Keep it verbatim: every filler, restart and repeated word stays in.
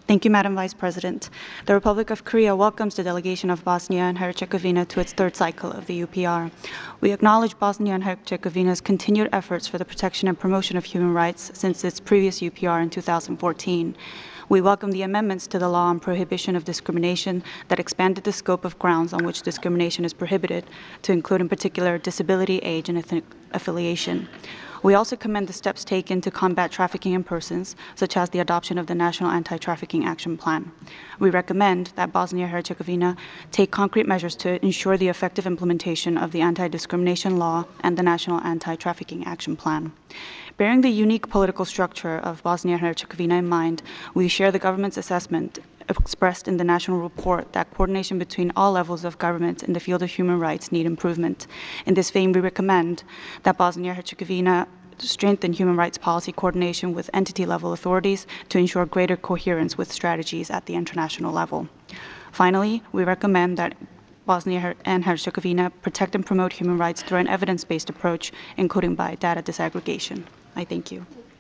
Thank you, Madam Vice President. The Republic of Korea welcomes the delegation of Bosnia and Herzegovina to its third cycle of the U P R. We acknowledge Bosnia and Herzegovina's continued efforts for the protection and promotion of human rights since its previous U P R in two thousand fourteen. We welcome the amendments to the law on prohibition of discrimination that expanded the scope of grounds on which discrimination is prohibited to include in particular disability, age, and ethnic affiliation. We also commend the steps taken to combat trafficking in persons, such as the adoption of the National Anti-Trafficking Action Plan. We recommend that Bosnia-Herzegovina take concrete measures to ensure the effective implementation of the anti-discrimination law and the National Anti-Trafficking Action Plan. Bearing the unique political structure of Bosnia-Herzegovina in mind, we share the government's assessment expressed in the national report that coordination between all levels of government in the field of human rights need improvement. In this vein, we recommend that Bosnia-Herzegovina strengthen human rights policy coordination with entity-level authorities to ensure greater coherence with strategies at the international level. Finally, we recommend that Bosnia and Herzegovina protect and promote human rights through an evidence-based approach, including by data disaggregation. I thank you.